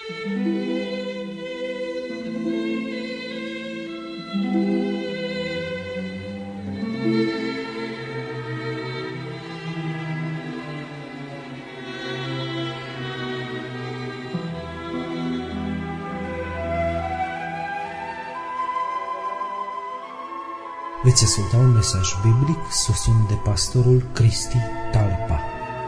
Veți asculta un mesaj biblic susținut de pastorul Cristi Talpa.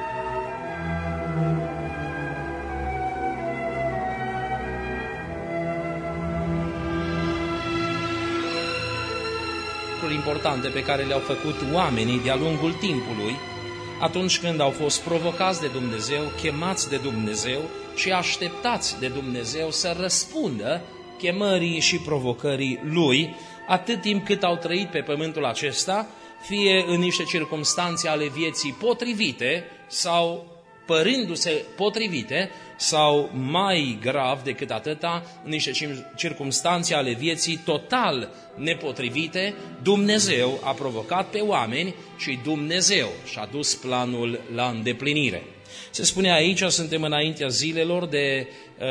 Lucruri importante pe care le-au făcut oamenii de-a lungul timpului, atunci când au fost provocați de Dumnezeu, chemați de Dumnezeu și așteptați de Dumnezeu să răspundă chemării și provocării Lui, atât timp cât au trăit pe pământul acesta, fie în niște circumstanțe ale vieții potrivite sau părându-se potrivite, sau mai grav decât atâta, în niște circumstanțe ale vieții total nepotrivite, Dumnezeu a provocat pe oameni și Dumnezeu și-a dus planul la îndeplinire. Se spune aici, suntem înaintea zilelor de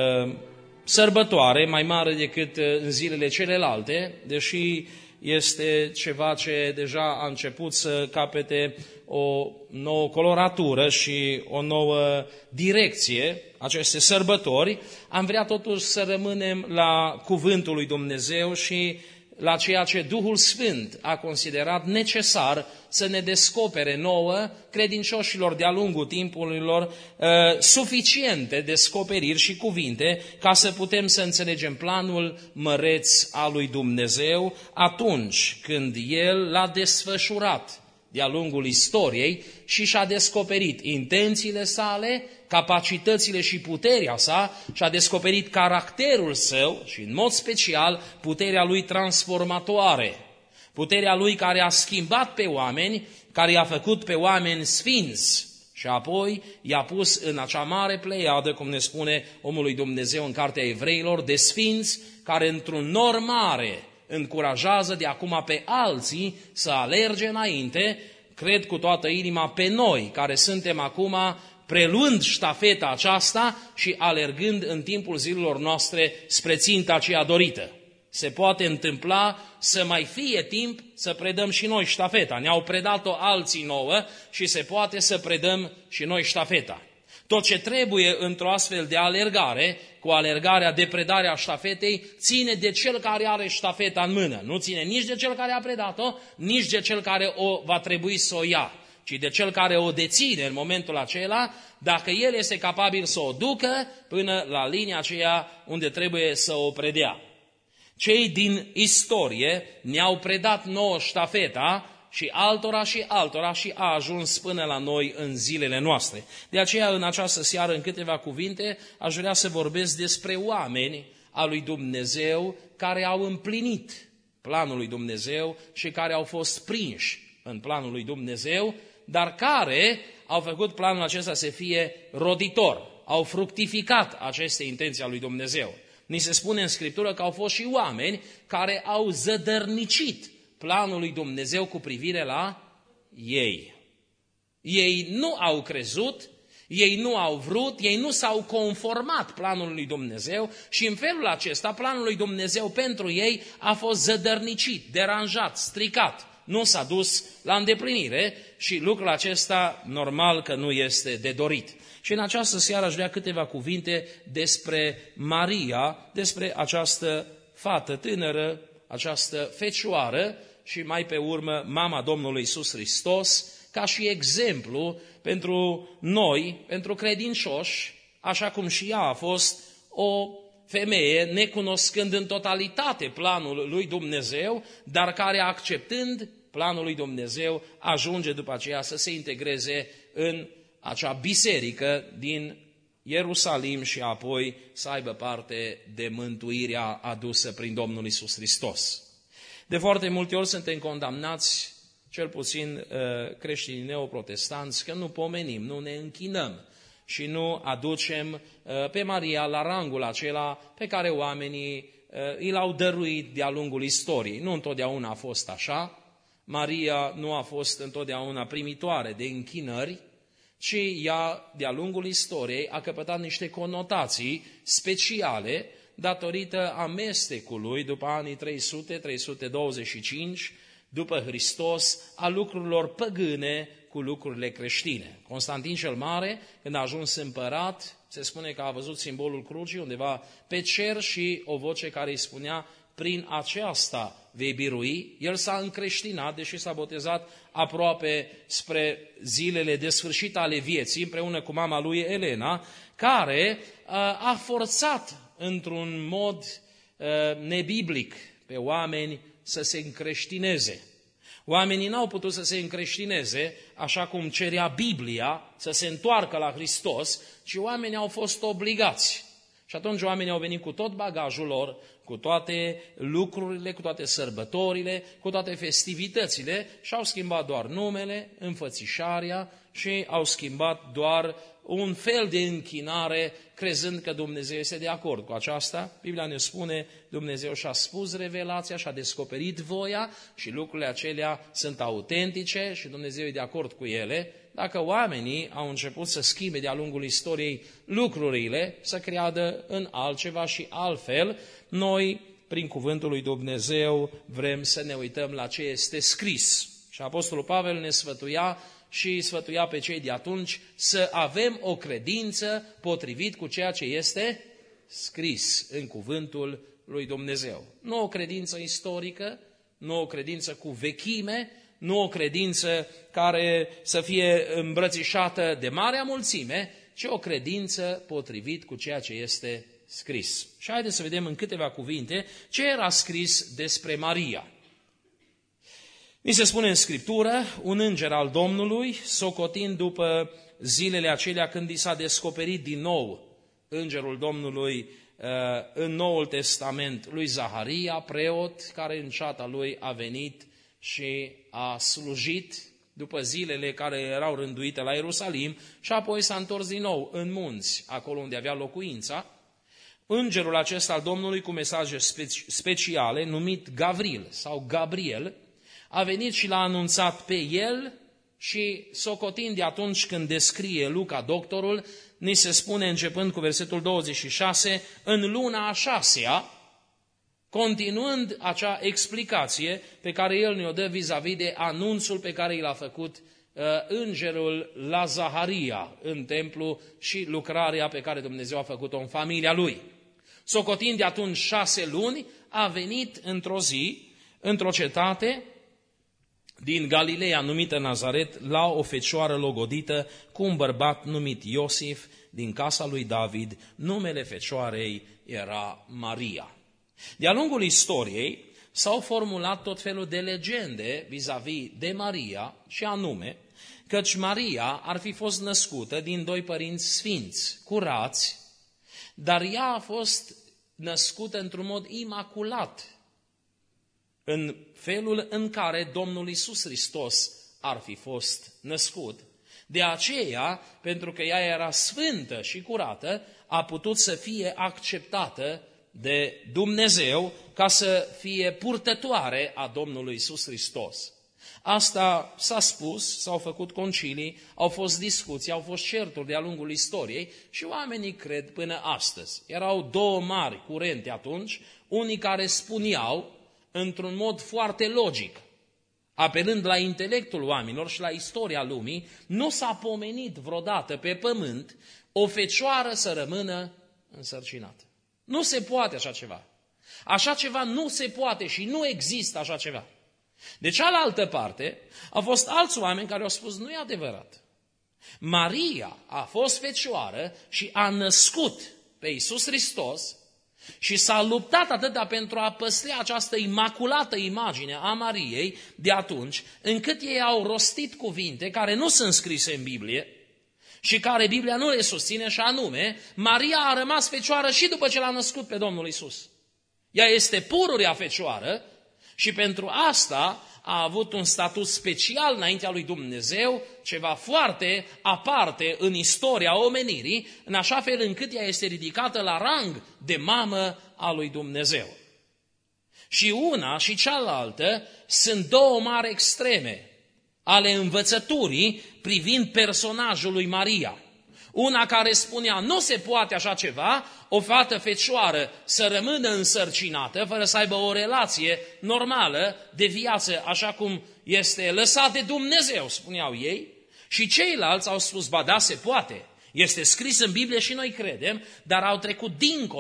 sărbătoare mai mare decât în zilele celelalte, deși este ceva ce deja a început să capete o nouă coloratură și o nouă direcție, aceste sărbători, am vrea totuși să rămânem la cuvântul lui Dumnezeu și la ceea ce Duhul Sfânt a considerat necesar să ne descopere nouă, credincioșilor de-a lungul timpurilor, suficiente descoperiri și cuvinte ca să putem să înțelegem planul măreț al lui Dumnezeu atunci când El l-a desfășurat de-a lungul istoriei și și-a descoperit intențiile sale, capacitățile și puterea sa, și-a descoperit caracterul său și, în mod special, puterea lui transformatoare. Puterea lui care a schimbat pe oameni, care i-a făcut pe oameni sfinți și apoi i-a pus în acea mare pleiadă, cum ne spune omul lui Dumnezeu în Cartea Evreilor, de sfinți care într-un nor mare încurajează de acum pe alții să alerge înainte, cred cu toată inima pe noi, care suntem acum preluând ștafeta aceasta și alergând în timpul zilelor noastre spre ținta aceea dorită. Se poate întâmpla să mai fie timp să predăm și noi ștafeta. Ne-au predat-o alții nouă și se poate să predăm și noi ștafeta. Tot ce trebuie într-o astfel de alergare, cu alergarea de predare a ștafetei, ține de cel care are ștafeta în mână. Nu ține nici de cel care a predat-o, nici de cel care o va trebui să o ia, ci de cel care o deține în momentul acela, dacă el este capabil să o ducă până la linia aceea unde trebuie să o predea. Cei din istorie ne-au predat nouă ștafeta și altora și a ajuns până la noi în zilele noastre. De aceea, în această seară, în câteva cuvinte, aș vrea să vorbesc despre oameni a lui Dumnezeu care au împlinit planul lui Dumnezeu și care au fost prinși în planul lui Dumnezeu, dar care au făcut planul acesta să fie roditor, au fructificat aceste intenții ale lui Dumnezeu. Ni se spune în Scriptură că au fost și oameni care au zădărnicit planul lui Dumnezeu cu privire la ei. Ei nu au crezut, ei nu au vrut, ei nu s-au conformat planului lui Dumnezeu și în felul acesta planul lui Dumnezeu pentru ei a fost zădărnicit, deranjat, stricat. Nu s-a dus la îndeplinire și lucrul acesta normal că nu este de dorit. Și în această seară aș vrea câteva cuvinte despre Maria, despre această fată tânără, această fecioară și mai pe urmă mama Domnului Iisus Hristos, ca și exemplu pentru noi, pentru credincioși, așa cum și ea a fost o femeie necunoscând în totalitate planul lui Dumnezeu, dar care acceptând planul lui Dumnezeu ajunge după aceea să se integreze în acea biserică din Ierusalim și apoi să aibă parte de mântuirea adusă prin Domnul Iisus Hristos. De foarte multe ori suntem condamnați, cel puțin creștinii neoprotestanți, că nu pomenim, nu ne închinăm și nu aducem pe Maria la rangul acela pe care oamenii i l-au dăruit de-a lungul istoriei. Nu întotdeauna a fost așa. Maria nu a fost întotdeauna primitoare de închinări, ci ea, de-a lungul istoriei, a căpătat niște conotații speciale datorită amestecului după anii 300-325 după Hristos a lucrurilor păgâne cu lucrurile creștine. Constantin cel Mare, când a ajuns împărat, se spune că a văzut simbolul crucii undeva pe cer și o voce care îi spunea: prin aceasta vei birui. El s-a încreștinat, deși s-a botezat aproape spre zilele de sfârșit ale vieții, împreună cu mama lui Elena, care a forțat într-un mod nebiblic pe oameni să se încreștineze. Oamenii n-au putut să se încreștineze așa cum cerea Biblia, să se întoarcă la Hristos, ci oamenii au fost obligați. Și atunci oamenii au venit cu tot bagajul lor, cu toate lucrurile, cu toate sărbătorile, cu toate festivitățile și au schimbat doar numele, înfățișarea și au schimbat doar un fel de închinare, crezând că Dumnezeu este de acord cu aceasta. Biblia ne spune, Dumnezeu și-a spus revelația, și-a descoperit voia și lucrurile acelea sunt autentice și Dumnezeu e de acord cu ele. Dacă oamenii au început să schimbe de-a lungul istoriei lucrurile, să creadă în altceva și altfel, noi, prin cuvântul lui Dumnezeu, vrem să ne uităm la ce este scris. Și Apostolul Pavel ne sfătuia și sfătuia pe cei de atunci să avem o credință potrivit cu ceea ce este scris în cuvântul lui Dumnezeu. Nu o credință istorică, nu o credință cu vechime, nu o credință care să fie îmbrățișată de marea mulțime, ci o credință potrivit cu ceea ce este scris. Și haideți să vedem în câteva cuvinte ce era scris despre Maria. Ni se spune în Scriptură, un înger al Domnului, socotind după zilele acelea când i s-a descoperit din nou îngerul Domnului în Noul Testament lui Zaharia, preot, care în ceata lui a venit și a slujit după zilele care erau rânduite la Ierusalim și apoi s-a întors din nou în munți, acolo unde avea locuința. Îngerul acesta al Domnului cu mesaje speciale, numit Gavril sau Gabriel, a venit și l-a anunțat pe el și socotind de atunci când descrie Luca, doctorul, ni se spune începând cu versetul 26, în luna a 6-a, continuând acea explicație pe care el ne-o dă vis-a-vis de anunțul pe care i l-a făcut îngerul la Zaharia în templu și lucrarea pe care Dumnezeu a făcut-o în familia lui. Socotind de atunci 6 luni, a venit într-o zi, într-o cetate din Galileea numită Nazaret, la o fecioară logodită cu un bărbat numit Iosif din casa lui David. Numele fecioarei era Maria. De-a lungul istoriei s-au formulat tot felul de legende vis-a-vis de Maria, și anume căci Maria ar fi fost născută din 2 părinți sfinți, curați, dar ea a fost născută într-un mod imaculat, în felul în care Domnul Iisus Hristos ar fi fost născut. De aceea, pentru că ea era sfântă și curată, a putut să fie acceptată de Dumnezeu ca să fie purtătoare a Domnului Iisus Hristos. Asta s-a spus, s-au făcut concilii, au fost discuții, au fost certuri de-a lungul istoriei și oamenii cred până astăzi. Erau 2 mari curente atunci, unii care spuneau într-un mod foarte logic, apelând la intelectul oamenilor și la istoria lumii, nu s-a pomenit vreodată pe pământ o fecioară să rămână însărcinată. Nu se poate așa ceva. Așa ceva nu se poate și nu există așa ceva. De cealaltă parte, au fost alți oameni care au spus, nu e adevărat. Maria a fost fecioară și a născut pe Iisus Hristos și s-a luptat atâta pentru a păstra această imaculată imagine a Mariei de atunci, încât ei au rostit cuvinte care nu sunt scrise în Biblie și care Biblia nu le susține, și anume, Maria a rămas fecioară și după ce l-a născut pe Domnul Iisus. Ea este pururea fecioară și pentru asta a avut un statut special înaintea lui Dumnezeu, ceva foarte aparte în istoria omenirii, în așa fel încât ea este ridicată la rang de mamă a lui Dumnezeu. Și una și cealaltă sunt 2 mari extreme ale învățăturii privind personajul lui Maria. Una care spunea, nu se poate așa ceva, o fată fecioară să rămână însărcinată, fără să aibă o relație normală de viață, așa cum este lăsat de Dumnezeu, spuneau ei. Și ceilalți au spus, ba da, se poate. Este scris în Biblie și noi credem, dar au trecut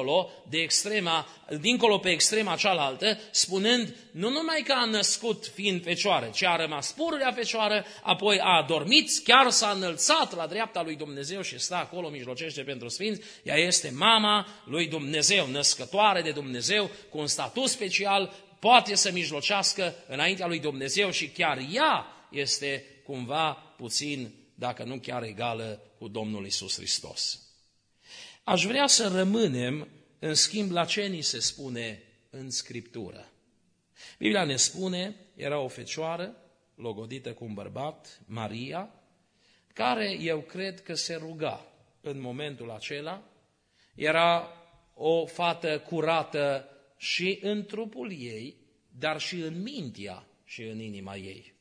dincolo pe extrema cealaltă, spunând nu numai că a născut fiind fecioară, ci a rămas pururea fecioară, apoi a adormit, chiar s-a înălțat la dreapta lui Dumnezeu și stă acolo, mijlocește pentru sfinți. Ea este mama lui Dumnezeu, născătoare de Dumnezeu, cu un statut special, poate să mijlocească înaintea lui Dumnezeu și chiar ea este cumva puțin, dacă nu chiar egală cu Domnul Iisus Hristos. Aș vrea să rămânem, în schimb, la ce ni se spune în Scriptură. Biblia ne spune, era o fecioară, logodită cu un bărbat, Maria, care eu cred că se ruga în momentul acela. Era o fată curată și în trupul ei, dar și în mintea și în inima ei.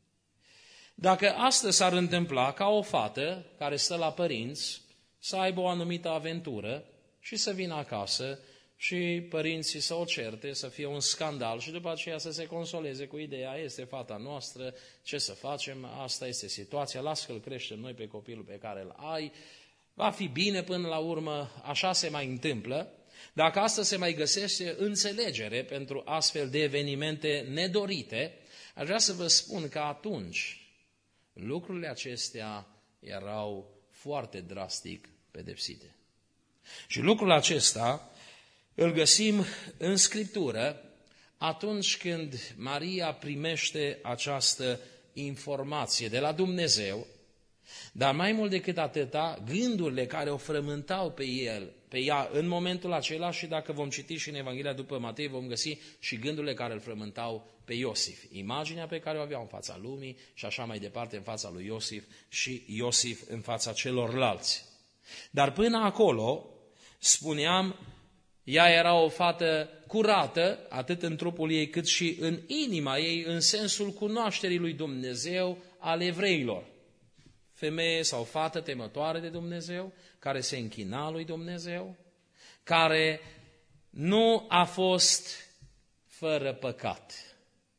Dacă astăzi s-ar întâmpla ca o fată care stă la părinți să aibă o anumită aventură și să vină acasă și părinții să o certe, să fie un scandal și după aceea să se consoleze cu ideea, este fata noastră, ce să facem, asta este situația, lasă că-l creștem noi pe copilul pe care îl ai, va fi bine până la urmă, așa se mai întâmplă. Dacă astăzi se mai găsește înțelegere pentru astfel de evenimente nedorite, aș vrea să vă spun că atunci lucrurile acestea erau foarte drastic pedepsite. Și lucrul acesta îl găsim în Scriptură atunci când Maria primește această informație de la Dumnezeu, dar mai mult decât atâta, gândurile care o frământau pe ea în momentul acela, și dacă vom citi și în Evanghelia după Matei, vom găsi și gândurile care îl frământau pe Iosif. Imaginea pe care o aveau în fața lumii și așa mai departe în fața lui Iosif și Iosif în fața celorlalți. Dar până acolo, spuneam, ea era o fată curată, atât în trupul ei cât și în inima ei, în sensul cunoașterii lui Dumnezeu al evreilor. Femeie sau fată temătoare de Dumnezeu, care se închina lui Dumnezeu, care nu a fost fără păcat,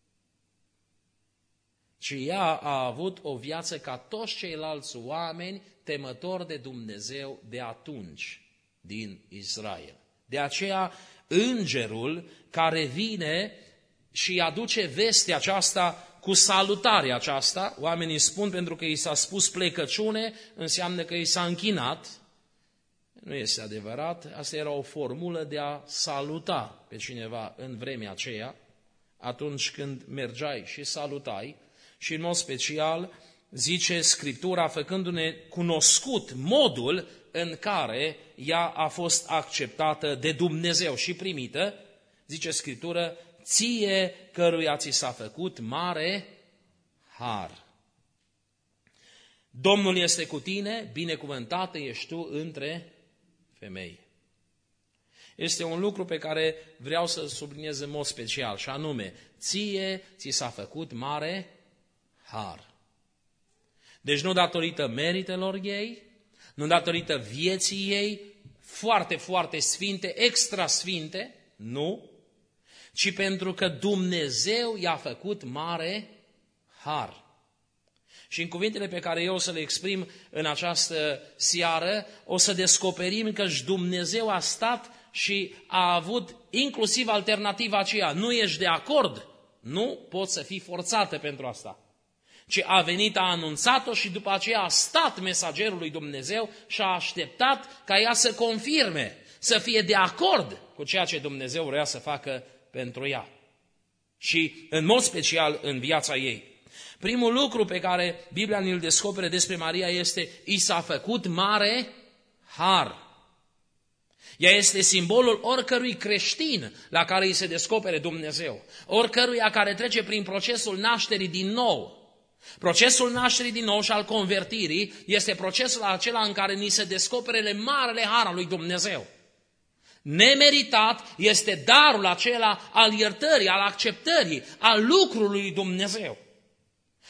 ci ea a avut o viață ca toți ceilalți oameni temători de Dumnezeu de atunci din Israel. De aceea îngerul care vine și aduce vestea aceasta cu salutarea aceasta, oamenii spun pentru că i s-a spus plecăciune, înseamnă că i s-a închinat. Nu este adevărat, asta era o formulă de a saluta pe cineva în vremea aceea, atunci când mergeai și salutai, și în mod special zice Scriptura, făcându-ne cunoscut modul în care ea a fost acceptată de Dumnezeu și primită, zice Scriptură, ție căruia ți s-a făcut mare har. Domnul este cu tine, binecuvântată ești tu între femei. Este un lucru pe care vreau să-l subliniez în mod special, și anume, ție ți s-a făcut mare har. Deci nu datorită meritelor ei, nu datorită vieții ei, foarte, foarte sfinte, extra sfinte, nu, ci pentru că Dumnezeu i-a făcut mare har. Și în cuvintele pe care eu o să le exprim în această seară, o să descoperim că Dumnezeu a stat și a avut inclusiv alternativa aceea. Nu ești de acord, nu poți să fii forțată pentru asta. Ci a venit, a anunțat-o și după aceea a stat mesagerul lui Dumnezeu și a așteptat ca ea să confirme, să fie de acord cu ceea ce Dumnezeu vrea să facă pentru ea. Și în mod special în viața ei. Primul lucru pe care Biblia ne-l descoperă despre Maria este, i s-a făcut mare har. Ea este simbolul oricărui creștin la care îi se descopere Dumnezeu, oricăruia care trece prin procesul nașterii din nou. Procesul nașterii din nou și al convertirii este procesul acela în care ni se descopere marele har al lui Dumnezeu. Nemeritat este darul acela al iertării, al acceptării, al lucrului lui Dumnezeu.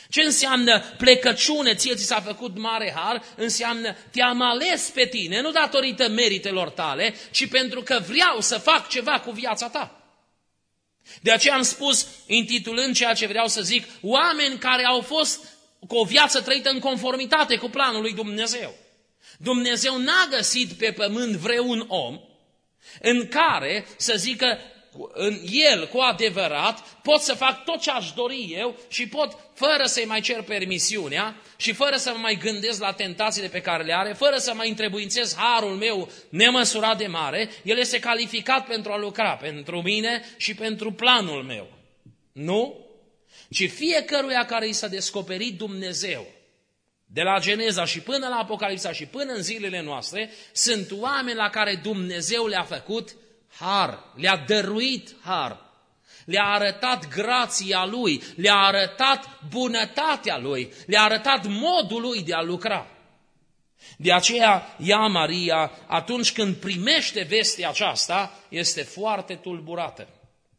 Ce înseamnă plecăciune, ție ți s-a făcut mare har? Înseamnă te-am ales pe tine, nu datorită meritelor tale, ci pentru că vreau să fac ceva cu viața ta. De aceea am spus, intitulând ceea ce vreau să zic, oameni care au fost cu o viață trăită în conformitate cu planul lui Dumnezeu. Dumnezeu n-a găsit pe pământ vreun om în care să zică în el cu adevărat pot să fac tot ce aș dori eu și pot, fără să-i mai cer permisiunea și fără să mă mai gândesc la tentațiile pe care le are, fără să mai întrebuințez harul meu nemăsurat de mare, el este calificat pentru a lucra pentru mine și pentru planul meu. Nu? Ci fiecăruia care i s-a descoperit Dumnezeu, de la Geneza și până la Apocalipsa și până în zilele noastre, sunt oameni la care Dumnezeu le-a făcut har, le-a dăruit har, le-a arătat grația Lui, le-a arătat bunătatea Lui, le-a arătat modul Lui de a lucra. De aceea, ea, Maria, atunci când primește vestea aceasta, este foarte tulburată.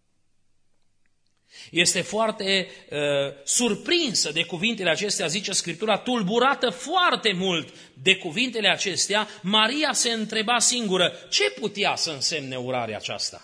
Este foarte surprinsă de cuvintele acestea, zice Scriptura, tulburată foarte mult de cuvintele acestea. Maria se întreba singură, ce putea să însemne urarea aceasta?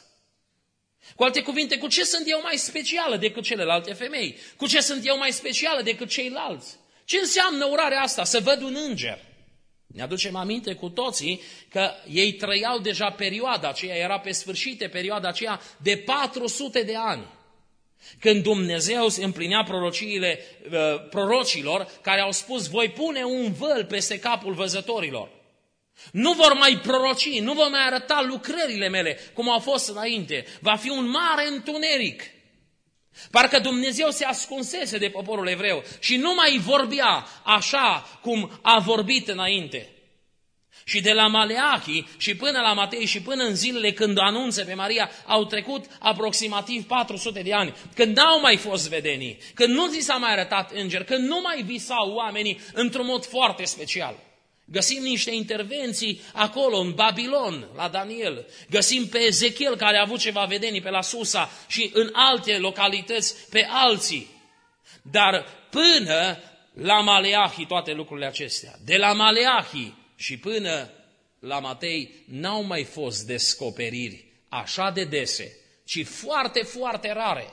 Cu alte cuvinte, cu ce sunt eu mai specială decât celelalte femei? Cu ce sunt eu mai specială decât ceilalți? Ce înseamnă urarea asta? Să văd un înger. Ne aducem aminte cu toții că ei trăiau deja perioada aceea, era pe sfârșite perioada aceea de 400 de ani. Când Dumnezeu împlinea prorociile prorocilor care au spus, voi pune un văl peste capul văzătorilor. Nu vor mai proroci, nu vor mai arăta lucrările mele cum au fost înainte. Va fi un mare întuneric. Parcă Dumnezeu se ascunsese de poporul evreu și nu mai vorbea așa cum a vorbit înainte. Și de la Maleahi și până la Matei și până în zilele când anunță pe Maria au trecut aproximativ 400 de ani, când n-au mai fost vedenii, când nu zi s-a mai arătat înger, când nu mai visau oamenii într-un mod foarte special. Găsim niște intervenții acolo, în Babilon, la Daniel. Găsim pe Ezechiel, care a avut ceva vedenii pe la Susa și în alte localități pe alții. Dar până la Maleahi toate lucrurile acestea. De la Maleahi și până la Matei n-au mai fost descoperiri așa de dese, ci foarte, foarte rare.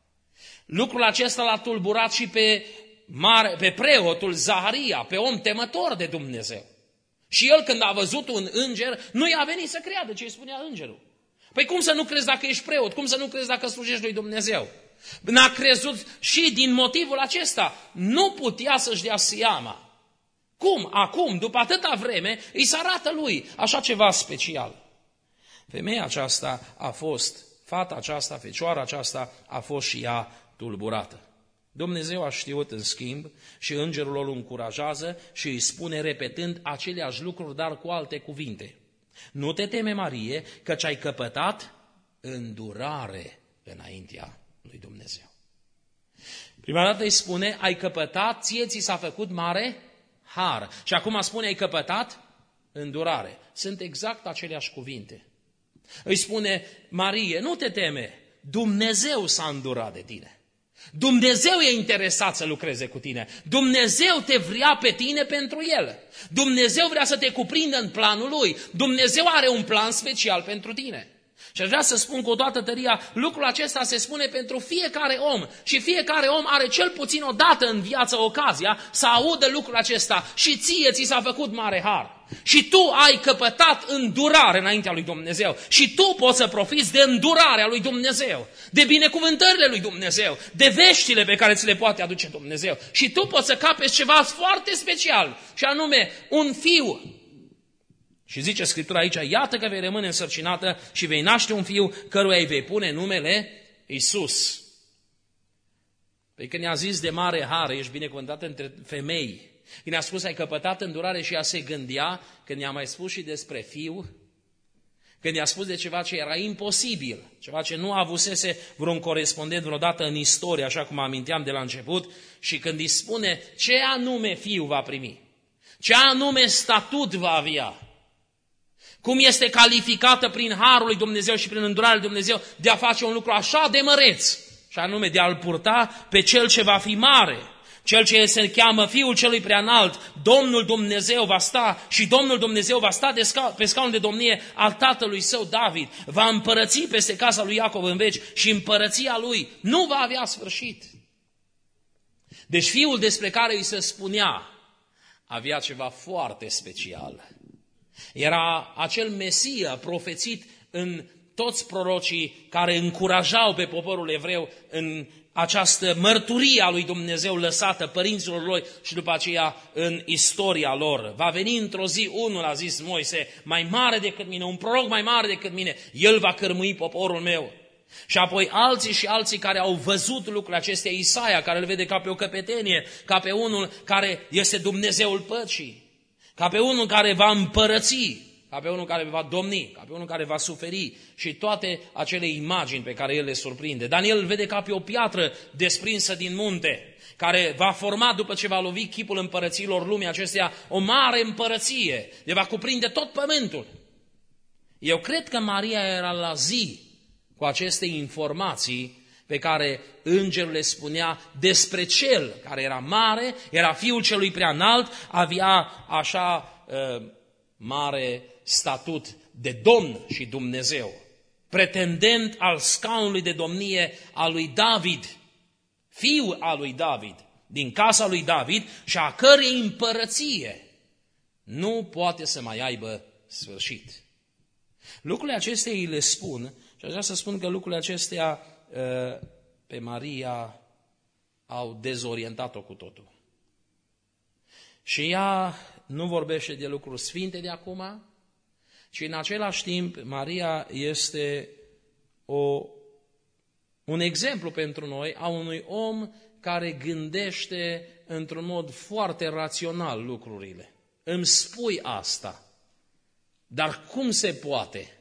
Lucrul acesta l-a tulburat și pe preotul Zaharia, pe om temător de Dumnezeu. Și el când a văzut un înger, nu i-a venit să creadă ce îi spunea îngerul. Păi cum să nu crezi dacă ești preot? Cum să nu crezi dacă slujești lui Dumnezeu? N-a crezut și din motivul acesta. Nu putea să-și dea seama. Cum? Acum, după atâta vreme, îi se arată lui așa ceva special. Femeia aceasta a fost, fata aceasta, fecioara aceasta a fost și ea tulburată. Dumnezeu a știut în schimb și îngerul îl încurajează și îi spune repetând aceleași lucruri, dar cu alte cuvinte. Nu te teme, Marie, căci ai căpătat îndurare înaintea lui Dumnezeu. Prima dată îi spune, ai căpătat, ție ți s-a făcut mare har. Și acum spune, ai căpătat îndurare. Sunt exact aceleași cuvinte. Îi spune, Marie, nu te teme, Dumnezeu s-a îndurat de tine. Dumnezeu e interesat să lucreze cu tine. Dumnezeu te vrea pe tine pentru El. Dumnezeu vrea să te cuprindă în planul Lui. Dumnezeu are un plan special pentru tine. Și aș vrea să spun cu toată tăria, lucrul acesta se spune pentru fiecare om. Și fiecare om are cel puțin o dată în viață ocazia să audă lucrul acesta. Și ție ți s-a făcut mare har. Și tu ai căpătat îndurare înaintea lui Dumnezeu. Și tu poți să profiți de îndurarea lui Dumnezeu, de binecuvântările lui Dumnezeu, de veștile pe care ți le poate aduce Dumnezeu. Și tu poți să capeți ceva foarte special, și anume un fiu. Și zice Scriptura aici, iată că vei rămâne însărcinată și vei naște un fiu căruia îi vei pune numele Iisus. Păi când i-a zis de mare har, ești binecuvântat între femei, când i-a spus ai căpătat îndurare și ea se gândea, când i-a mai spus și despre fiu, când i-a spus de ceva ce era imposibil, ceva ce nu avusese vreun corespondent vreodată în istorie, așa cum aminteam de la început, și când îi spune ce anume fiu va primi, ce anume statut va avea, cum este calificată prin harul lui Dumnezeu și prin îndurarea lui Dumnezeu de a face un lucru așa de măreț, și anume de a-l purta pe cel ce va fi mare, Cel ce se cheamă Fiul Celui Preanalt, Domnul Dumnezeu va sta și Domnul Dumnezeu va sta pe scaunul de domnie al tatălui său David. Va împărăți peste casa lui Iacov în veci și împărăția lui nu va avea sfârșit. Deci Fiul despre care îi se spunea avea ceva foarte special. Era acel Mesia profețit în toți prorocii care încurajau pe poporul evreu în această mărturie a lui Dumnezeu lăsată părinților lor și după aceea în istoria lor. Va veni într-o zi, unul a zis Moise, mai mare decât mine, un proroc mai mare decât mine, el va cărmui poporul meu. Și apoi alții și alții care au văzut lucrurile acestea, Isaia, care îl vede ca pe o căpetenie, ca pe unul care este Dumnezeul păcii, ca pe unul care va împărăți, ca pe unul care va domni, ca pe unul care va suferi și toate acele imagini pe care el le surprinde. Daniel îl vede ca pe o piatră desprinsă din munte, care va forma după ce va lovi chipul împărățiilor lumii acesteia o mare împărăție, de va cuprinde tot pământul. Eu cred că Maria era la zi cu aceste informații pe care îngerul le spunea despre cel care era mare, era Fiul Celui Preanalt, avea așa mare statut de Domn și Dumnezeu, pretendent al scaunului de domnie al lui David, fiul al lui David, din casa lui David și a cărei împărăție nu poate să mai aibă sfârșit. Lucrurile acestea îi le spun și aș vrea să spun că lucrurile acestea pe Maria au dezorientat-o cu totul. Și ea nu vorbește de lucruri sfinte de acum, ci în același timp Maria este un exemplu pentru noi a unui om care gândește într-un mod foarte rațional lucrurile. Îmi spui asta, dar cum se poate?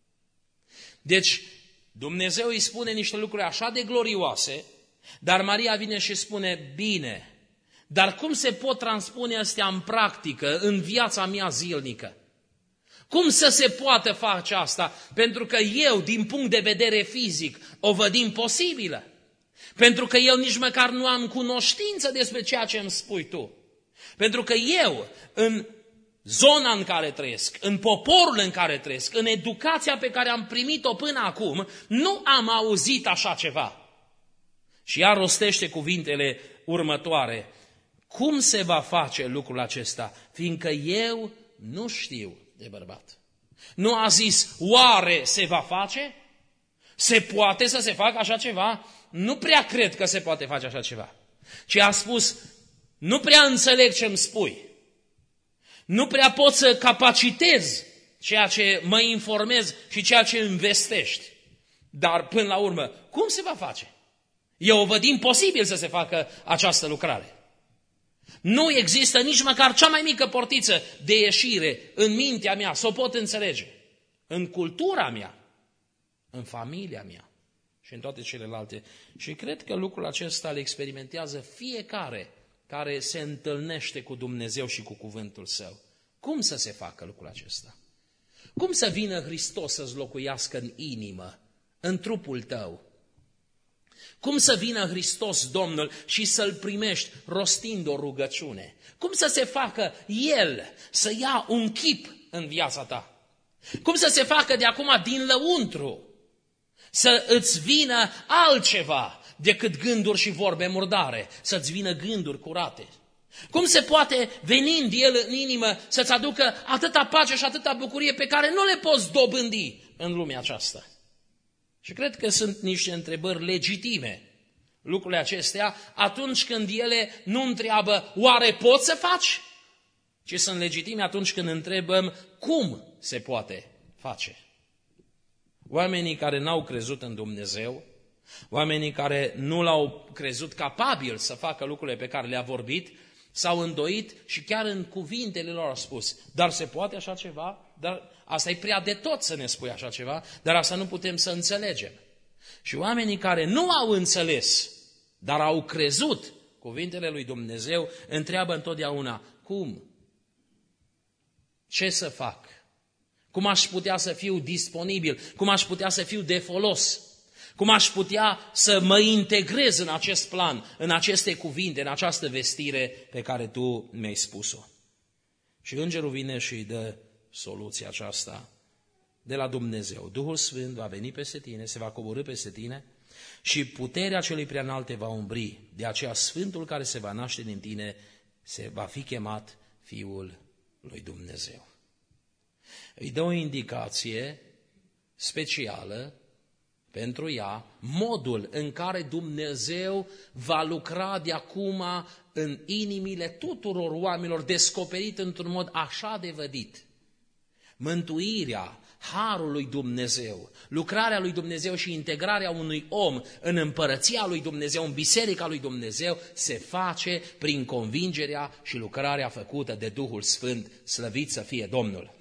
Deci Dumnezeu îi spune niște lucruri așa de glorioase, dar Maria vine și spune, bine, dar cum se pot transpune astea în practică, în viața mea zilnică? Cum să se poată face asta? Pentru că eu, din punct de vedere fizic, o văd imposibilă. Pentru că eu nici măcar nu am cunoștință despre ceea ce îmi spui tu. Pentru că eu, în zona în care trăiesc, în poporul în care trăiesc, în educația pe care am primit-o până acum, nu am auzit așa ceva. Și ea rostește cuvintele următoare. Cum se va face lucrul acesta? Fiindcă eu nu știu de bărbat. Nu a zis, oare se va face? Se poate să se facă așa ceva? Nu prea cred că se poate face așa ceva. Ci a spus, nu prea înțeleg ce îmi spui. Nu prea pot să capacitez ceea ce mă informez și ceea ce îmi vestești. Dar până la urmă, cum se va face? Eu o văd imposibil să se facă această lucrare. Nu există nici măcar cea mai mică portiță de ieșire în mintea mea, să o pot înțelege. În cultura mea, în familia mea și în toate celelalte. Și cred că lucrul acesta îl experimentează fiecare care se întâlnește cu Dumnezeu și cu cuvântul Său. Cum să se facă lucrul acesta? Cum să vină Hristos să-ți locuiască în inimă, în trupul tău? Cum să vină Hristos, Domnul, și să-L primești rostind o rugăciune? Cum să se facă El să ia un chip în viața ta? Cum să se facă de acum din lăuntru să îți vină altceva decât gânduri și vorbe murdare, să-ți vină gânduri curate? Cum se poate, venind El în inimă, să-ți aducă atâta pace și atâta bucurie pe care nu le poți dobândi în lumea aceasta? Și cred că sunt niște întrebări legitime, lucrurile acestea, atunci când ele nu întreabă, oare poți să faci? Ci sunt legitime atunci când întrebăm, cum se poate face? Oamenii care n-au crezut în Dumnezeu, oamenii care nu l-au crezut capabil să facă lucrurile pe care le-a vorbit, s-au îndoit și chiar în cuvintele lor au spus, dar se poate așa ceva? Dar asta e prea de tot să ne spui așa ceva, dar asta nu putem să înțelegem. Și oamenii care nu au înțeles, dar au crezut cuvintele lui Dumnezeu, întreabă întotdeauna, cum? Ce să fac? Cum aș putea să fiu disponibil? Cum aș putea să fiu de folos? Cum aș putea să mă integrez în acest plan, în aceste cuvinte, în această vestire pe care tu mi-ai spus-o? Și îngerul vine și îi dă soluția aceasta de la Dumnezeu. Duhul Sfânt va veni peste tine, se va coborî peste tine și puterea celui preanalt te va umbri. De aceea Sfântul care se va naște din tine se va fi chemat Fiul lui Dumnezeu. Îi dă o indicație specială pentru ea, modul în care Dumnezeu va lucra de acum în inimile tuturor oamenilor, descoperit într-un mod așa de vădit. Mântuirea, harul lui Dumnezeu, lucrarea lui Dumnezeu și integrarea unui om în împărăția lui Dumnezeu, în biserica lui Dumnezeu, se face prin convingerea și lucrarea făcută de Duhul Sfânt, slăvit să fie Domnul.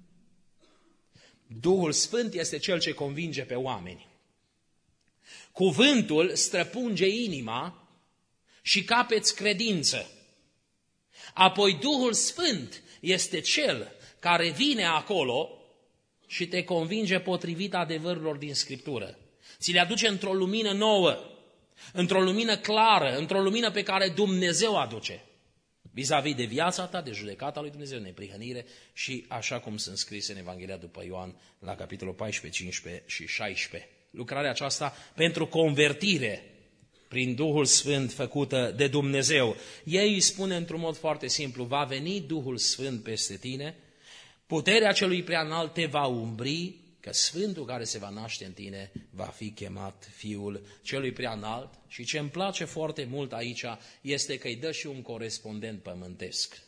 Duhul Sfânt este Cel ce convinge pe oameni. Cuvântul străpunge inima și capeți credință. Apoi Duhul Sfânt este Cel care vine acolo și te convinge potrivit adevărurilor din Scriptură. Ți le aduce într-o lumină nouă, într-o lumină clară, într-o lumină pe care Dumnezeu aduce. Vis-a-vis de viața ta, de judecata lui Dumnezeu, neprihănire și așa cum sunt scrise în Evanghelia după Ioan la capitolul 14, 15 și 16. Lucrarea aceasta pentru convertire prin Duhul Sfânt făcută de Dumnezeu. Ei îi spune într-un mod foarte simplu, va veni Duhul Sfânt peste tine, puterea celui preanalt te va umbri, că Sfântul care se va naște în tine va fi chemat Fiul celui preanalt. Și ce îmi place foarte mult aici este că îi dă și un corespondent pământesc.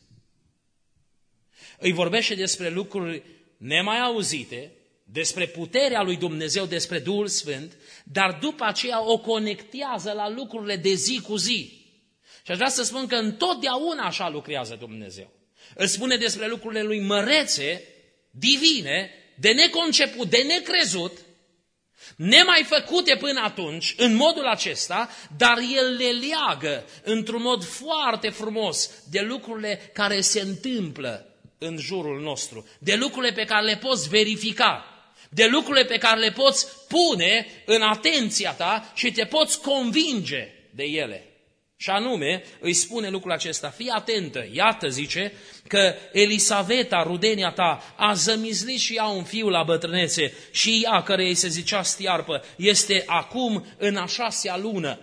Îi vorbește despre lucruri nemai auzite, despre puterea lui Dumnezeu, despre Duhul Sfânt, dar după aceea o conectează la lucrurile de zi cu zi. Și aș vrea să spun că întotdeauna așa lucrează Dumnezeu. Îți spune despre lucrurile lui mărețe, divine, de neconceput, de necrezut, nemai făcute până atunci, în modul acesta, dar El le leagă într-un mod foarte frumos de lucrurile care se întâmplă în jurul nostru, de lucrurile pe care le poți verifica, de lucrurile pe care le poți pune în atenția ta și te poți convinge de ele. Și anume, îi spune lucrul acesta, fii atentă, iată, zice, că Elisaveta, rudenia ta, a zămizlit și ea un fiu la bătrânețe și ea, care îi se zicea stiarpă, este acum în a 6-a lună.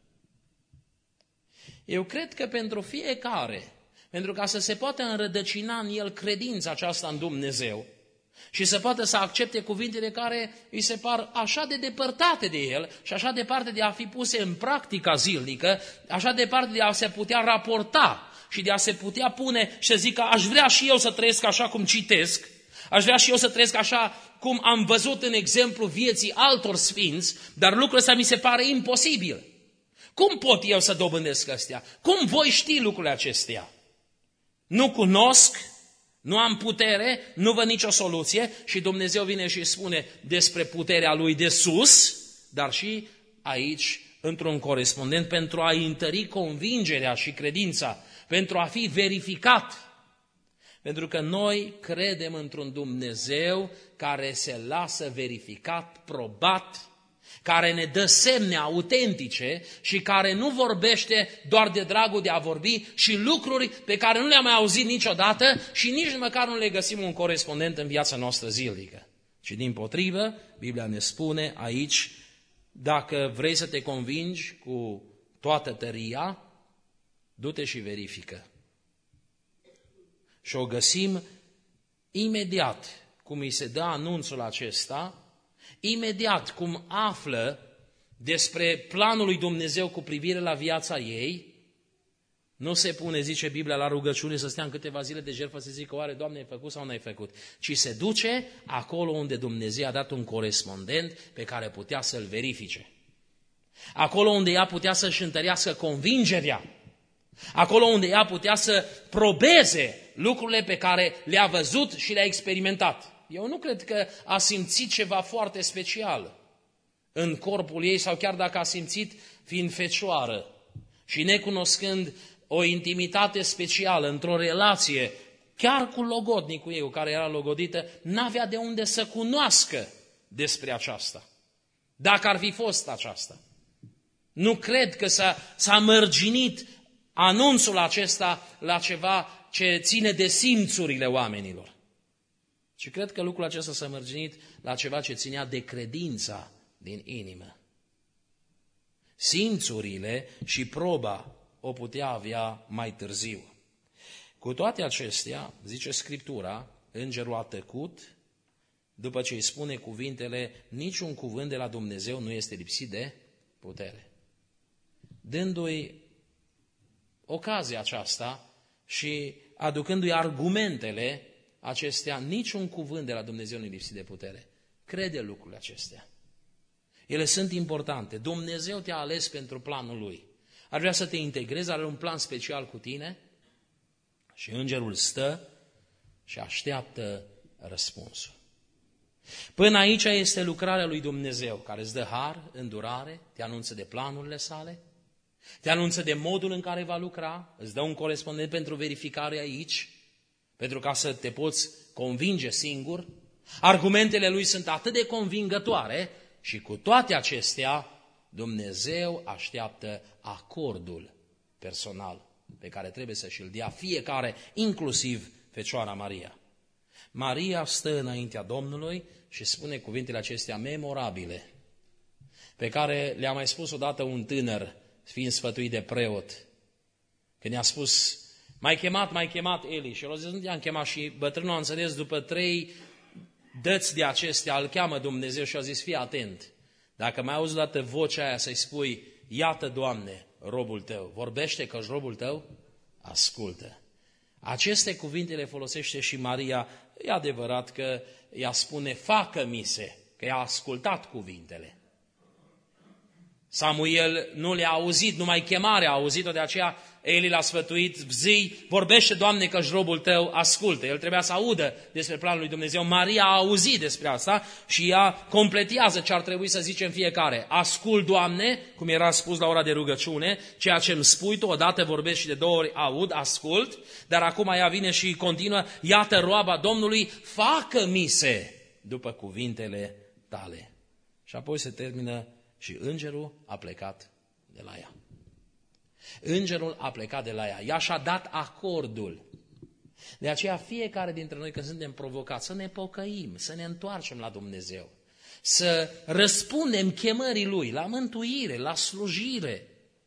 Eu cred că pentru fiecare, pentru ca să se poată înrădăcina în el credința aceasta în Dumnezeu și să poată să accepte cuvintele care îi se par așa de depărtate de el și așa departe de a fi puse în practica zilnică, așa departe de a se putea raporta și de a se putea pune și să zică aș vrea și eu să trăiesc așa cum citesc, aș vrea și eu să trăiesc așa cum am văzut în exemplu vieții altor sfinți, dar lucrul ăsta mi se pare imposibil. Cum pot eu să dobândesc astea? Cum voi ști lucrurile acestea? Nu cunosc, nu am putere, nu văd nicio soluție și Dumnezeu vine și spune despre puterea Lui de sus, dar și aici într-un corespondent pentru a întări convingerea și credința, pentru a fi verificat. Pentru că noi credem într-un Dumnezeu care se lasă verificat, probat, care ne dă semne autentice și care nu vorbește doar de dragul de a vorbi și lucruri pe care nu le-am mai auzit niciodată și nici măcar nu le găsim un corespondent în viața noastră zilnică. Și dimpotrivă, Biblia ne spune aici, dacă vrei să te convingi cu toată tăria, du-te și verifică. Și o găsim imediat, cum îi se dă anunțul acesta, imediat cum află despre planul lui Dumnezeu cu privire la viața ei, nu se pune, zice Biblia, la rugăciune să stea în câteva zile de jertfă să zică, oare, Doamne, ai făcut sau n-ai făcut? Ci se duce acolo unde Dumnezeu a dat un corespondent pe care putea să-l verifice. Acolo unde ea putea să-și întărească convingerea. Acolo unde ea putea să probeze lucrurile pe care le-a văzut și le-a experimentat. Eu nu cred că a simțit ceva foarte special în corpul ei sau chiar dacă a simțit fiind fecioară și necunoscând o intimitate specială într-o relație, chiar cu logodnicul ei, care era logodită, n-avea de unde să cunoască despre aceasta. dacă ar fi fost aceasta. Nu cred că s-a mărginit anunțul acesta la ceva ce ține de simțurile oamenilor. Și cred că lucrul acesta s-a mărginit la ceva ce ținea de credința din inimă. Simțurile și proba o putea avea mai târziu. Cu toate acestea, zice Scriptura, îngerul a tăcut, după ce îi spune cuvintele, niciun cuvânt de la Dumnezeu nu este lipsit de putere. Dându-i ocazia aceasta și aducându-i argumentele acestea, niciun cuvânt de la Dumnezeu nu e lipsit de putere. Crede lucrurile acestea. Ele sunt importante. Dumnezeu te-a ales pentru planul Lui. Ar vrea să te integrezi, are un plan special cu tine și îngerul stă și așteaptă răspunsul. Până aici este lucrarea lui Dumnezeu, care îți dă har, îndurare, te anunță de planurile sale, te anunță de modul în care va lucra, îți dă un corespondent pentru verificare aici, pentru ca să te poți convinge singur. Argumentele lui sunt atât de convingătoare și cu toate acestea Dumnezeu așteaptă acordul personal pe care trebuie să și-l dea fiecare, inclusiv Fecioara Maria. Maria stă înaintea Domnului și spune cuvintele acestea memorabile, pe care le-a mai spus odată un tânăr, fiind sfătuit de preot, când i-a spus, m-ai chemat Eli, și el a zis, nu te-am chemat, și bătrânul a înțeles după 3 dăți de acestea, îl cheamă Dumnezeu și a zis, fii atent, dacă mai auzi odată vocea aia să-i spui, iată, Doamne, robul tău, vorbește că-și robul tău, ascultă. Aceste cuvinte le folosește și Maria, e adevărat că ea spune, facă-mi se, că i-a ascultat cuvintele. Samuel nu le-a auzit, numai chemarea a auzit-o, de aceea Eli l-a sfătuit, zi, vorbește, Doamne, că-și robul tău ascultă. El trebuia să audă despre planul lui Dumnezeu. Maria a auzit despre asta și ea completează ce ar trebui să zicem fiecare. Ascult, Doamne, cum era spus la ora de rugăciune, ceea ce îmi spui tu, odată vorbesc și de 2 ori aud, ascult, dar acum ea vine și continuă, iată roaba Domnului, facă-mi se după cuvintele tale. Și apoi se termină și îngerul a plecat de la ea. Îngerul a plecat de la ea. Ea și-a dat acordul. De aceea fiecare dintre noi, când suntem provocați, să ne pocăim, să ne întoarcem la Dumnezeu, să răspundem chemării Lui, la mântuire, la slujire,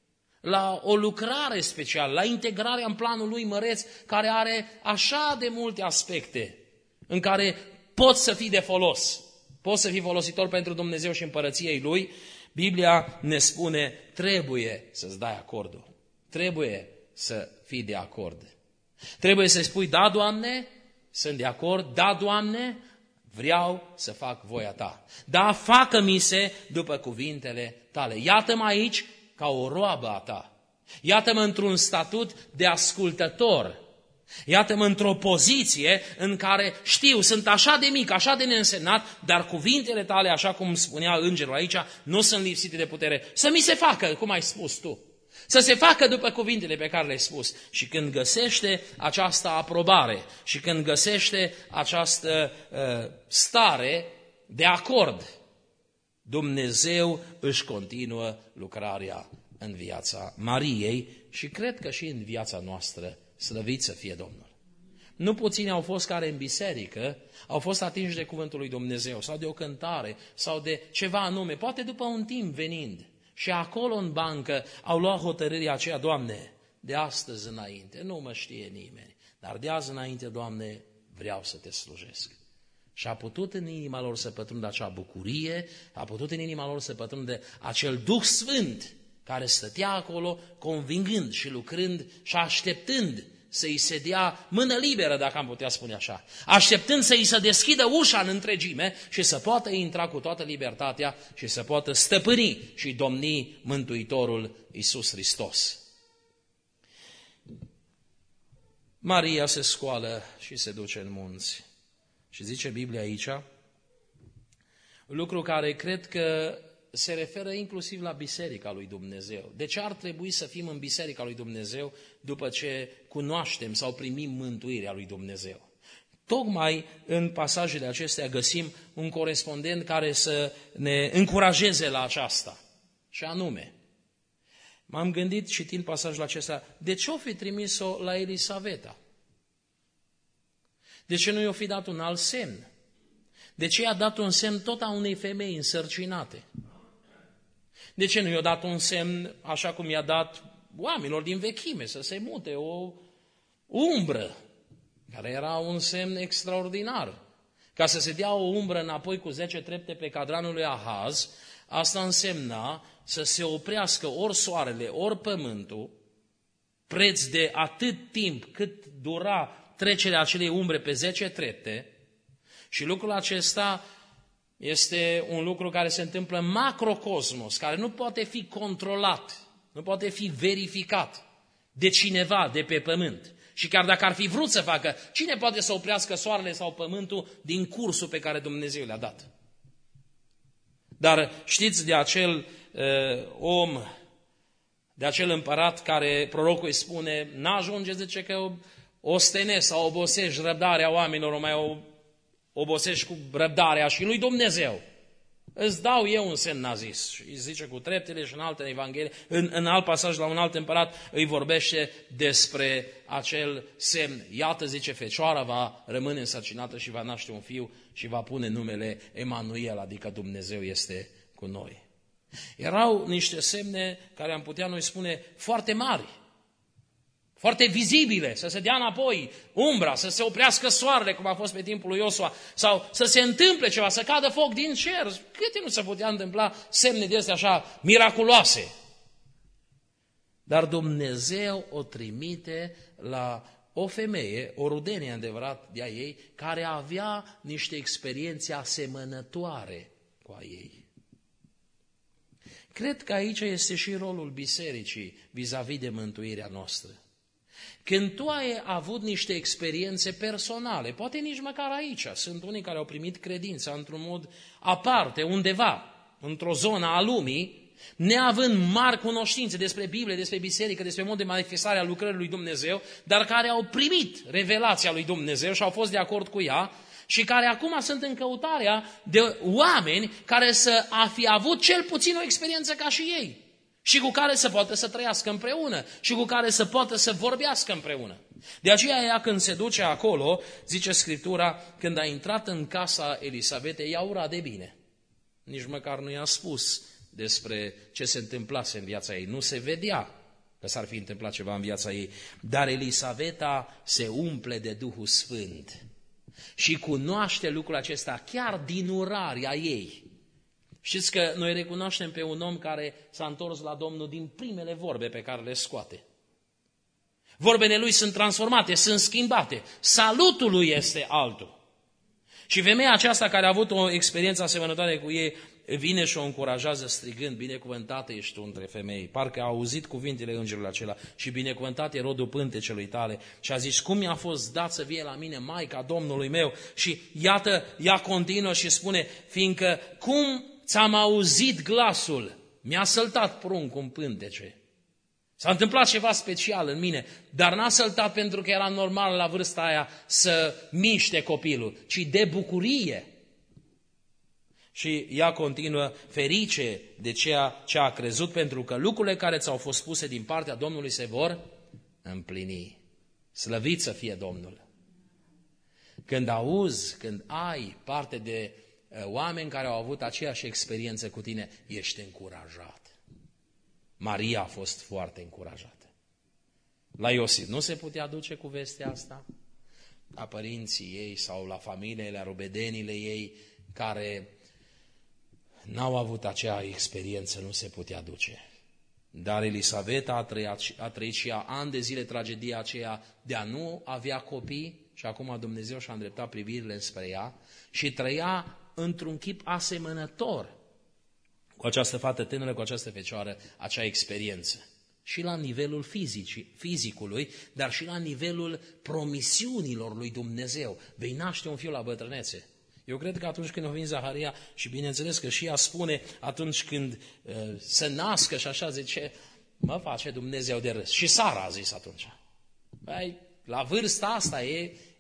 la o lucrare specială, la integrarea în planul Lui măreț, care are așa de multe aspecte în care poți să fii de folos. Poți să fii folositor pentru Dumnezeu și împărăției Lui. Biblia ne spune, trebuie să-ți dai acordul. Trebuie să fii de acord. Trebuie să-i spui, da, Doamne, sunt de acord, da, Doamne, vreau să fac voia Ta. Da, facă-mi se după cuvintele Tale. Iată-mă aici ca o roabă a Ta. Iată-mă într-un statut de ascultător. Iată-mă într-o poziție în care știu, sunt așa de mic, așa de neînsemnat, dar cuvintele Tale, așa cum spunea îngerul aici, nu sunt lipsite de putere. Să mi se facă, cum ai spus Tu. Să se facă după cuvintele pe care le-ai spus. Și când găsește această aprobare și când găsește această stare de acord, Dumnezeu își continuă lucrarea în viața Mariei și cred că și în viața noastră, slăvit să fie Domnul. Nu puțini au fost care în biserică au fost atinși de cuvântul lui Dumnezeu sau de o cântare sau de ceva anume, poate după un timp venind. Și acolo în bancă au luat hotărârea aceea, Doamne, de astăzi înainte, nu mă știe nimeni, dar de azi înainte, Doamne, vreau să Te slujesc. Și a putut în inima lor să pătrundă acea bucurie, a putut în inima lor să pătrundă acel Duh Sfânt care stătea acolo convingând și lucrând și așteptând să-i se dea mână liberă, dacă am putea spune așa, așteptând să-i se deschidă ușa în întregime și să poată intra cu toată libertatea și să poată stăpâni și domni Mântuitorul Iisus Hristos. Maria se scoală și se duce în munți. Și zice Biblia aici, lucru care cred că se referă inclusiv la Biserica lui Dumnezeu. De ce ar trebui să fim în Biserica lui Dumnezeu după ce cunoaștem sau primim mântuirea lui Dumnezeu? Tocmai în pasajele acestea găsim un corespondent care să ne încurajeze la aceasta. Și anume, m-am gândit citind pasajul acesta, de ce o fi trimis-o la Elisaveta? De ce nu i-o fi dat un alt semn? De ce i-a dat un semn tot a unei femei însărcinate? De ce nu i-a dat un semn așa cum i-a dat oamenilor din vechime, să se mute o umbră, care era un semn extraordinar? Ca să se dea o umbră înapoi cu 10 trepte pe cadranul lui Ahaz, asta însemna să se oprească ori soarele, ori pământul, preț de atât timp cât dura trecerea acelei umbre pe 10 trepte. Și lucrul acesta este un lucru care se întâmplă în macrocosmos, care nu poate fi controlat, nu poate fi verificat de cineva de pe pământ. Și chiar dacă ar fi vrut să facă, cine poate să oprească soarele sau pământul din cursul pe care Dumnezeu le-a dat? Dar știți de acel om, de acel împărat care prorocul îi spune, n-ajunge, zice, că ostenești sau obosești răbdarea oamenilor, o mai obosești cu răbdarea și lui Dumnezeu. Îți dau eu un semn, a zis. Și îi zice cu treptele și în alte evanghelie, în alt pasaj la un alt împărat, îi vorbește despre acel semn. Iată, zice, fecioara va rămâne însărcinată și va naște un fiu și va pune numele Emanuel, adică Dumnezeu este cu noi. Erau niște semne care am putea noi spune foarte mari, foarte vizibile, să se dea înapoi umbra, să se oprească soarele, cum a fost pe timpul lui Iosua, sau să se întâmple ceva, să cadă foc din cer. Câte nu se putea întâmpla semne de astea așa miraculoase? Dar Dumnezeu o trimite la o femeie, o rudenie adevărat de-a ei, care avea niște experiențe asemănătoare cu a ei. Cred că aici este și rolul bisericii vis-a-vis de mântuirea noastră. Când tu ai avut niște experiențe personale, poate nici măcar aici, sunt unii care au primit credința într-un mod aparte, undeva, într-o zonă a lumii, neavând mari cunoștințe despre Biblie, despre biserică, despre mod de manifestare a lucrării lui Dumnezeu, dar care au primit revelația lui Dumnezeu și au fost de acord cu ea și care acum sunt în căutarea de oameni care să fi avut cel puțin o experiență ca și ei și cu care să poată să trăiască împreună și cu care să poată să vorbească împreună. De aceea ea când se duce acolo, zice Scriptura, când a intrat în casa Elisavetei, i-a urat de bine. Nici măcar nu i-a spus despre ce se întâmplase în viața ei. Nu se vedea că s-ar fi întâmplat ceva în viața ei. Dar Elisaveta se umple de Duhul Sfânt și cunoaște lucrul acesta chiar din urarea ei. Știți că noi recunoaștem pe un om care s-a întors la Domnul din primele vorbe pe care le scoate. Vorbele lui sunt transformate, sunt schimbate. Salutul lui este altul. Și femeia aceasta care a avut o experiență asemănătoare cu ei, vine și o încurajează strigând, binecuvântată ești tu între femei. Parcă a auzit cuvintele îngerului acela și binecuvântat e rodul pântecelui tale. Și a zis, cum mi-a fost dat să vie la mine Maica Domnului meu? Și iată, ea continuă și spune, fiindcă cum ți-am auzit glasul, mi-a săltat pruncul în pântece. S-a întâmplat ceva special în mine, dar n-a săltat pentru că era normal la vârsta aia să miște copilul, ci de bucurie. Și ea continuă, ferice de ceea ce a crezut, pentru că lucrurile care ți-au fost spuse din partea Domnului se vor împlini. Slăvit să fie Domnul! Când auzi, când ai parte de oameni care au avut aceeași experiență cu tine, ești încurajat. Maria a fost foarte încurajată. La Iosif nu se putea duce cu vestea asta? La părinții ei sau la familiile, la rubedenile ei care n-au avut acea experiență, nu se putea duce. Dar Elisaveta a trăit și ea ani de zile tragedia aceea de a nu avea copii și acum Dumnezeu și-a îndreptat privirile spre ea și trăia într-un chip asemănător cu această fată tânără, cu această fecioară, acea experiență. Și la nivelul fizicului, dar și la nivelul promisiunilor lui Dumnezeu. Vei naște un fiu la bătrânețe. Eu cred că atunci când o vine Zaharia, și bineînțeles că și ea spune atunci când se nască și așa zice, mă face Dumnezeu de râs. Și Sara a zis atunci. Băi, la vârsta asta e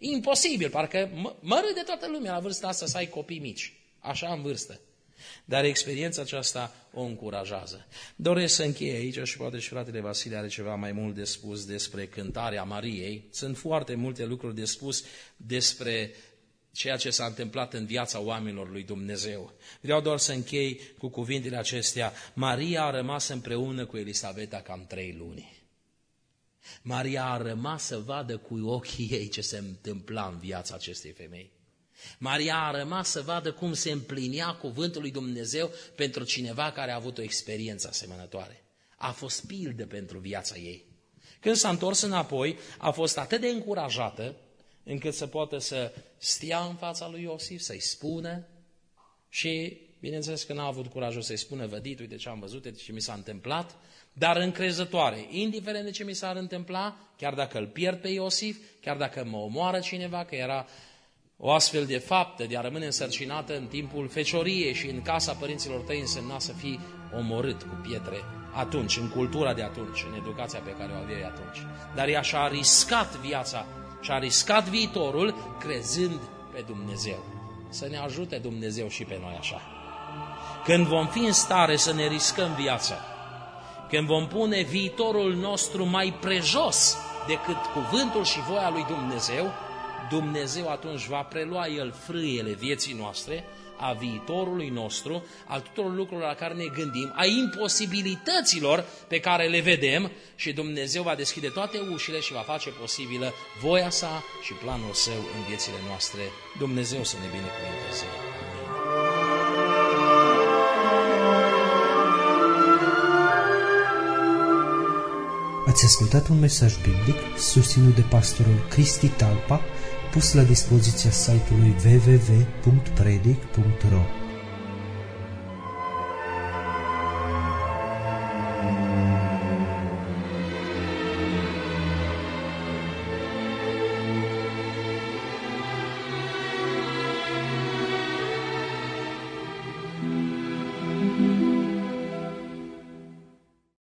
Imposibil, parcă mă râde toată lumea la vârsta asta să ai copii mici, așa în vârstă. Dar experiența aceasta o încurajează. Doresc să închei aici și poate și fratele Vasile are ceva mai mult de spus despre cântarea Mariei. Sunt foarte multe lucruri de spus despre ceea ce s-a întâmplat în viața oamenilor lui Dumnezeu. Vreau doar să închei cu cuvintele acestea. Maria a rămas împreună cu Elisaveta cam 3 luni. Maria a rămas să vadă cu ochii ei ce se întâmpla în viața acestei femei. Maria a rămas să vadă cum se împlinea cuvântul lui Dumnezeu pentru cineva care a avut o experiență asemănătoare. A fost pildă pentru viața ei. Când s-a întors înapoi, a fost atât de încurajată încât să poată să stea în fața lui Iosif, să-i spună și, bineînțeles că n-a avut curajul să-i spună, vădit, uite ce am văzut, uite ce mi s-a întâmplat, dar încrezătoare, indiferent de ce mi s-ar întâmpla, chiar dacă îl pierd pe Iosif, chiar dacă mă omoară cineva, că era o astfel de faptă de a rămâne însărcinată în timpul fecioriei și în casa părinților tăi însemna să fii omorât cu pietre atunci, în cultura de atunci, în educația pe care o aveai atunci. Dar ea și-a riscat viața, și-a riscat viitorul crezând pe Dumnezeu. Să ne ajute Dumnezeu și pe noi așa. Când vom fi în stare să ne riscăm viața, când vom pune viitorul nostru mai prejos decât cuvântul și voia lui Dumnezeu, Dumnezeu atunci va prelua El frâiele vieții noastre, a viitorului nostru, a tuturor lucrurilor la care ne gândim, a imposibilităților pe care le vedem și Dumnezeu va deschide toate ușile și va face posibilă voia sa și planul său în viețile noastre. Dumnezeu să ne binecuvânteze. Ați ascultat un mesaj biblic susținut de pastorul Cristi Talpa, pus la dispoziția site-ului www.predic.ro.